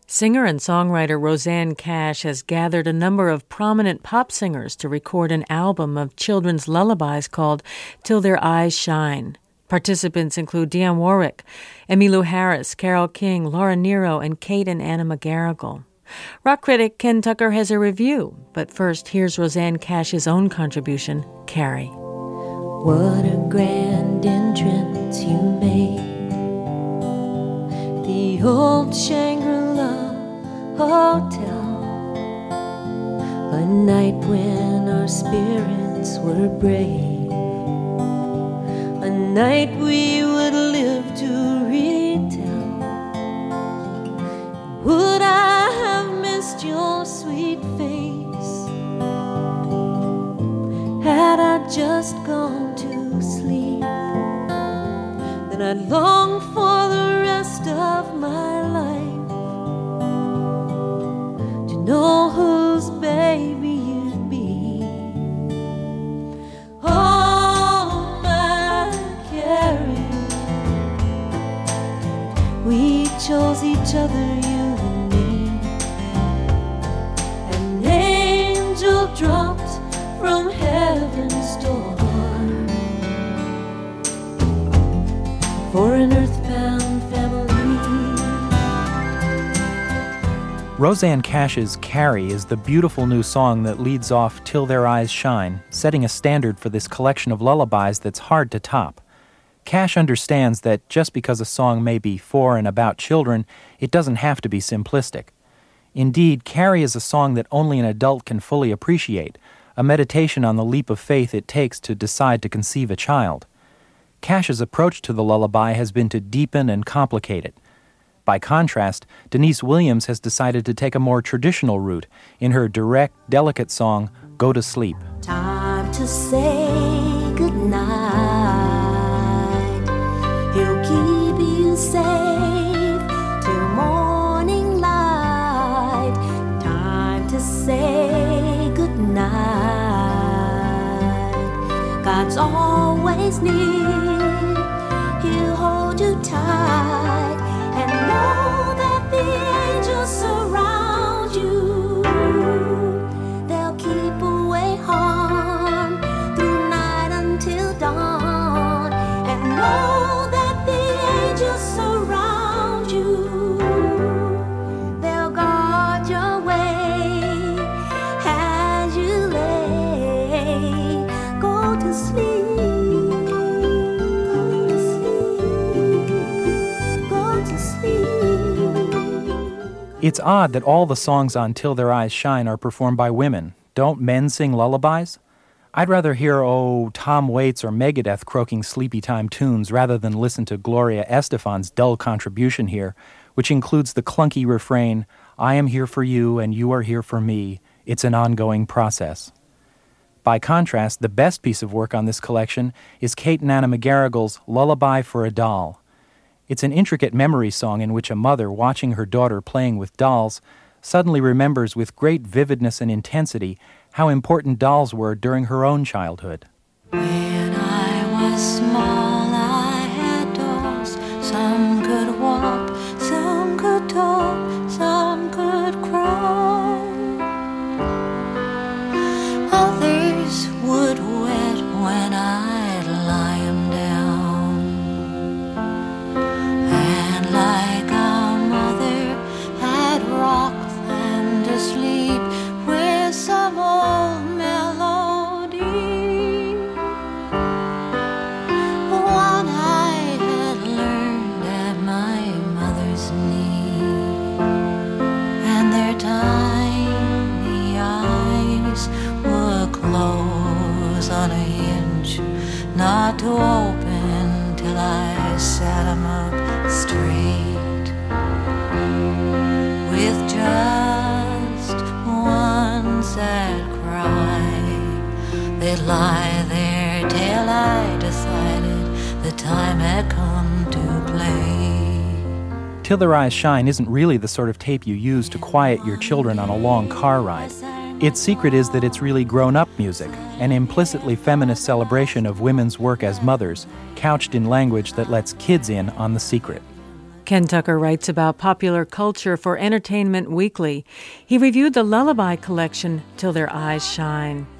Singer and songwriter Rosanne Cash has gathered a number of prominent pop singers to record an album of children's lullabies called Till Their Eyes Shine. Participants include Dionne Warwick, Emmylou Harris, Carole King, Laura Nyro, and Kate and Anna McGarrigle. Rock critic Ken Tucker has a review, but first here's Rosanne Cash's own contribution, Carrie. What a grand entrance you made. The old Shangri-La Hotel. A night when our spirits were brave. A night we would live to retell. Would I have missed your sweet face had I just gone to sleep? Then I'd long for the rest of my life to know whose baby you'd be. Oh, my Carrie, we chose each other, you and me. An angel dropped from heaven's door for an earthbound family. Rosanne Cash's Carrie is the beautiful new song that leads off Till Their Eyes Shine, setting a standard for this collection of lullabies that's hard to top. Cash understands that just because a song may be for and about children, it doesn't have to be simplistic. Indeed, Carrie is a song that only an adult can fully appreciate, a meditation on the leap of faith it takes to decide to conceive a child. Cash's approach to the lullaby has been to deepen and complicate it. By contrast, Denise Williams has decided to take a more traditional route in her direct, delicate song, Go to Sleep. Time to say goodnight. He'll keep you safe till morning light. Time to say goodnight. God's always near. He'll hold you tight and know that the angels surround you. They'll keep away harm through night until dawn, and know that the angels surround you. They'll guard your way as you lay. Go to sleep. It's odd that all the songs on Till Their Eyes Shine are performed by women. Don't men sing lullabies? I'd rather hear, Tom Waits or Megadeth croaking sleepy time tunes rather than listen to Gloria Estefan's dull contribution here, which includes the clunky refrain, I am here for you and you are here for me. It's an ongoing process. By contrast, the best piece of work on this collection is Kate and Anna McGarrigle's Lullaby for a Doll. It's an intricate memory song in which a mother, watching her daughter playing with dolls, suddenly remembers with great vividness and intensity how important dolls were during her own childhood. When I was small, I had dolls. Some could walk, some could talk, some could crawl. Others would wet when I'd lie 'em down. And like a mother, I'd rock them to sleep with some old melody. One I had learned at my mother's knee. And their tiny eyes would close on a hinge, not to open till I sat 'em up straight. With just one sad cry, they'd lie there till I decided the time had come to play. Till Their Eyes Shine isn't really the sort of tape you use to quiet your children on a long car ride. Its secret is that it's really grown-up music, an implicitly feminist celebration of women's work as mothers, couched in language that lets kids in on the secret. Ken Tucker writes about popular culture for Entertainment Weekly. He reviewed the lullaby collection Till Their Eyes Shine.